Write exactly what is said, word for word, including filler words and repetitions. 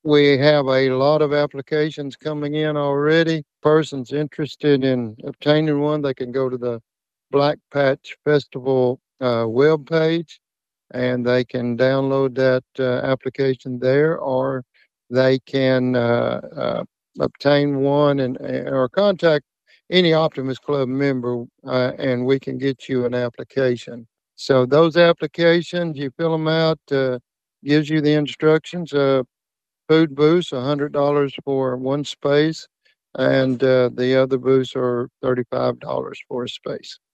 We have a lot of applications coming in already. Persons interested in obtaining one, they can go to the Black Patch Festival uh, webpage and they can download that uh, application there, or they can uh, uh, obtain one and or contact any Optimist Club member, uh, and we can get you an application. So those applications, you fill them out, uh, gives you the instructions. Uh, food booths, one hundred dollars for one space, and uh, the other booths are thirty-five dollars for a space.